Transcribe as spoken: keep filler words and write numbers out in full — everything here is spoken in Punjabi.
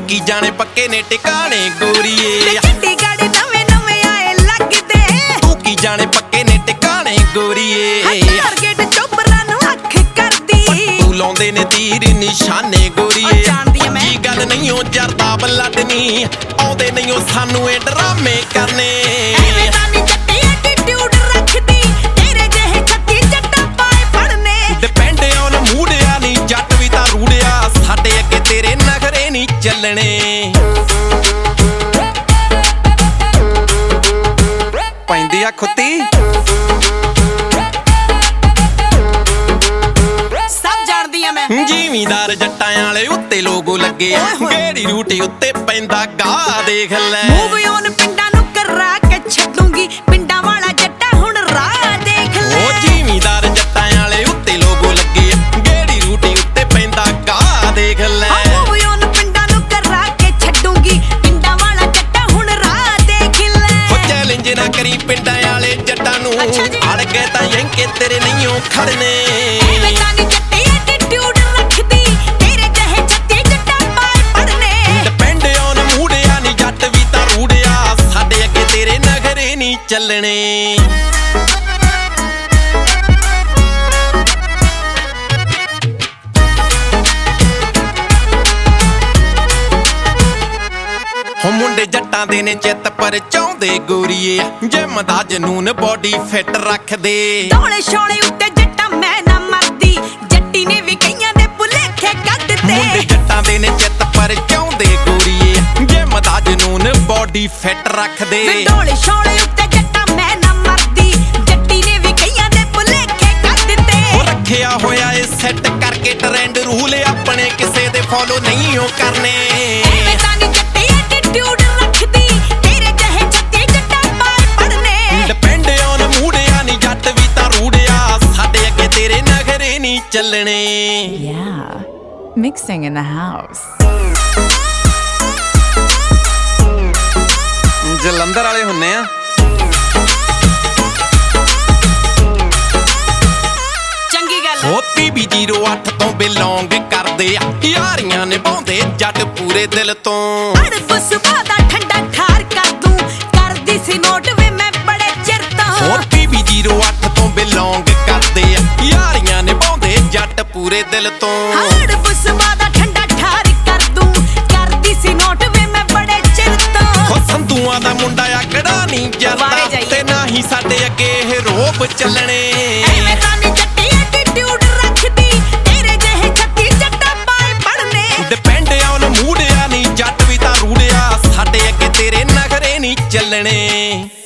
ਕੀ ਜਾਣੇ ਪੱਕੇ ਨੇ ਟਿਕਾਣੇ ਗੋਰੀਏ। ਚੰਡੀਗੜ੍ਹ ਨਵੇਂ ਨਵੇਂ ਆਏ ਲੱਗਦੇ, ਤੂੰ ਕੀ ਜਾਣੇ ਪੱਕੇ ਨੇ ਟਿਕਾਣੇ ਗੋਰੀਏ। ਟਾਰਗੇਟ ਚੋਬਰਾਂ ਨੂੰ ਅੱਖ ਕਰਦੀ, ਤੂੰ ਲਾਉਂਦੇ ਨੇ ਤੀਰ ਨਿਸ਼ਾਨੇ ਗੋਰੀਏ। ਕੀ ਗੱਲ ਨਹੀਂ ਉਹ ਜਰਦਾ ਬਲੱਡ ਨੀ ਆਉਂਦੇ ਨਹੀਂ ਉਹ ਸਾਨੂੰ ਇਹ ਡਰਾਮੇ ਕਰਨੇ। ਐਵੇਂ ਤਾਂ ਨੀ ਜੱਟੀ ਐਟੀਟਿਊਡ ਰੱਖਦੀ, ਤੇਰੇ ਜਿਹੇ ਛੱਤੀ ਜੱਟਾਂ ਪਾਏ ਪੜਨੇ। ਡਿਪੈਂਡ ਔਨ ਮੂਡਿਆ ਨੀ ਜੱਟ ਵੀ ਤਾਂ ਰੂੜਿਆ, ਸਾਡੇ ਅੱਗੇ ਤੇਰੇ ਨਖਰੇ ਨੀ ਚੱਲਣੇ। ਪੈਂਦੀ ਆ ਖੁੱਤੀ ਸਭ ਜਾਣਦੀ ਆ ਮੈਂ। ਜ਼ਿਮੀਂਦਾਰ ਜੱਟਾਂ ਵਾਲੇ ਉੱਤੇ ਲੋਗੋ ਲੱਗੇ ਆ, ਗੇੜੀ ਰੂਟੀ ਉੱਤੇ ਪੈਂਦਾ ਗਾ ਦੇਖ ਲੈ। ਮੂਵ ਔਨ ਪਿੰਡਾਂ ਨੂੰ ਕਰਾ ਕੇ ਛੱਡੂੰਗੀ, ਪਿੰਡਾਂ ਵਾਲਾ ਜੱਟਾ ਹੁਣ ਰਾਹ ਦੇਖ ਲੈ। ਉਹ ਜ਼ਿਮੀਂਦਾਰ ਜੱਟਾਂ ਵਾਲੇ ਉੱਤੇ ਲੋਗੋ ਲੱਗੇ ਆ, ਗੇੜੀ ਰੂਟੀ ਉੱਤੇ ਪੈਂਦਾ ਗਾ ਦੇਖ ਲੈ। ਮੂਵ ਔਨ ਪਿੰਡਾਂ ਨੂੰ ਕਰਾ ਕੇ ਛੱਡੂੰਗੀ, ਪਿੰਡਾਂ ਵਾਲਾ ਜੱਟਾ ਹੁਣ ਰਾਹ ਦੇਖ ਲੈ। ਹੋ ਚੈਲੰਜ ਨਾ ਕਰੀ ਪਿੰਡਾਂ ਵਾਲੇ ਜੱਟਾਂ ਨੂੰ, ਅੜ ਗਏ ਤਾਂ ਯੰਕੇ ਤੇਰੇ ਨਹੀਂ ਉਹ ਖੜਨੇ। ਐਵੇਂ ਤਾਂ ਨੀ ਜੱਟੀ ਐਟੀਟਿਊਡ ਰੱਖਦੀ, ਤੇਰੇ ਜਿਹੇ ਛੱਤੀ ਜੱਟਾਂ ਪਾਏ ਪੜਨੇ। ਡਿਪੈਂਡ ਔਨ ਮੂਡਿਆ ਨੀ ਜੱਟ ਵੀ ਤਾਂ ਰੂੜਿਆ, ਸਾਡੇ ਅੱਗੇ ਤੇਰੇ ਨਖਰੇ ਨੀ ਚੱਲਣੇ। ਹੋ ਮੁੰਡੇ ਜੱਟਾਂ ਦੇ ਨੇ ਚਿੱਤ ਪਰ ਚਾਹੁੰਦੇ ਗੋਰੀਏ, ਜਿਮ ਦਾ ਜਨੂਨ ਬੋਡੀ ਫਿੱਟ ਰੱਖਦੇ। ਢੋਲੇ ਛੋਲੇ ਉੱਤੇ ਜੱਟਾਂ ਮੈਂ ਨਾ ਮਰਦੀ, ਜੱਟੀ ਨੇ ਵੀ ਕਈਆਂ ਦੇ ਭੁਲੇਖੇ ਕੱਢ ਦਿੱਤੇ। ਮੁੰਡੇ ਜੱਟਾਂ ਦੇ ਨੇ ਚਿੱਤ ਪਰ ਚਾਹੁੰਦੇ ਗੋਰੀਏ, ਜਿਮ ਦਾ ਜਨੂਨ ਬੋਡੀ ਫਿੱਟ ਰੱਖਦੇ। ਢੋਲੇ ਛੋਲੇ ਉੱਤੇ ਜੱਟਾਂ ਮੈਂ ਨਾ ਮਰਦੀ, ਜੱਟੀ ਨੇ ਵੀ ਕਈਆਂ ਦੇ ਭੁਲੇਖੇ ਕੱਢ ਦਿੱਤੇ। ਉਹ ਰੱਖਿਆ ਹੋਇਆ ਏ ਸੈੱਟ ਕਰਕੇ ਟ੍ਰੈਂਡ ਰੂਲ, ਆਪਣੇ ਕਿਸੇ ਦੇ ਫੋਲੋ ਨਹੀਂ ਉਹ ਕਰਨੇ। ਐਵੇਂ ਤਾਂ ਨੀ ਜੱਟੀ ਐਟੀਟਿਊਡ ਰੱਖਦੀ, ਤੇਰੇ ਜਿਹੇ ਛੱਤੀ ਜੱਟਾਂ ਪਾਏ ਪੜਨੇ। ਡਿਪੈਂਡ ਔਨ ਮੂਡਿਆ ਨੀ ਜੱਟ ਵੀ ਤਾਂ ਰੂੜਿਆ, ਸਾਡੇ ਅੱਗੇ ਤੇਰੇ ਨਖਰੇ ਨੀ ਚੱਲਣੇ। Yeah, mixing in the house. Jalandhar ਵਾਲੇ ਹੁੰਨੇ ਆ। ਚੰਗੀ ਗੱਲ ਉਹ ਪੀ ਬੀ ਜ਼ੀਰੋ ਅੱਠ ਤੋਂ ਬਿਲੋਂਗ ਕਰਦੇ ਆ, ਯਾਰੀਆਂ ਨਿਭਾਉਂਦੇ ਜੱਟ ਪੂਰੇ ਦਿਲ ਤੋਂ। ਅੜਬ ਸੁਭਾ ਦਾ ਠੰਡਾ ਠਾਰ ਕਰ ਦੂੰ, ਕਰਦੀ ਸੀ ਨੋਟ ਵੇ ਮੈਂ ਬੜੇ ਚਿਰ ਤੋਂ। ਉਹ ਪੀ ਬੀ ਜ਼ੀਰੋ ਅੱਠ ਤੋਂ ਬਿਲੋਂਗ ਕਰਦੇ ਆ, ਯਾਰੀਆਂ ਨਿਭਾਉਂਦੇ ਜੱਟ ਪੂਰੇ ਦਿਲ ਤੋਂ। ਅੜਬ ਸੁਭਾ ਦਾ ਠੰਡਾ ਠਾਰ ਕਰ ਦੂੰ, ਕਰਦੀ ਸੀ ਨੋਟ ਵੇ ਮੈਂ ਬੜੇ ਚਿਰ ਤੋਂ। ਹੋ ਸੰਧੂਆਂ ਦਾ ਮੁੰਡਾ ਆਕੜਾ ਨਹੀਂ ਜਰਦਾ, ਤੇ ਨਾ ਹੀ ਸਾਡੇ ਅੱਗੇ ਇਹ ਰੋਬ ਚੱਲਣੇ। ਐਵੇਂ ਤਾਂ ਨੀ ਜੱਟੀ ਐਟੀਟਿਊਡ ਰੱਖਦੀ, ਤੇਰੇ ਜਿਹੇ ਛੱਤੀ ਜੱਟਾਂ ਪਾਏ ਪੜਨੇ। ਡਿਪੈਂਡ ਔਨ ਮੂਡਿਆ ਨੀ ਜੱਟ ਵੀ ਤਾਂ ਰੂੜਿਆ, ਸਾਡੇ ਅੱਗੇ ਤੇਰੇ ਨਖਰੇ ਨੀ ਚੱਲਣੇ।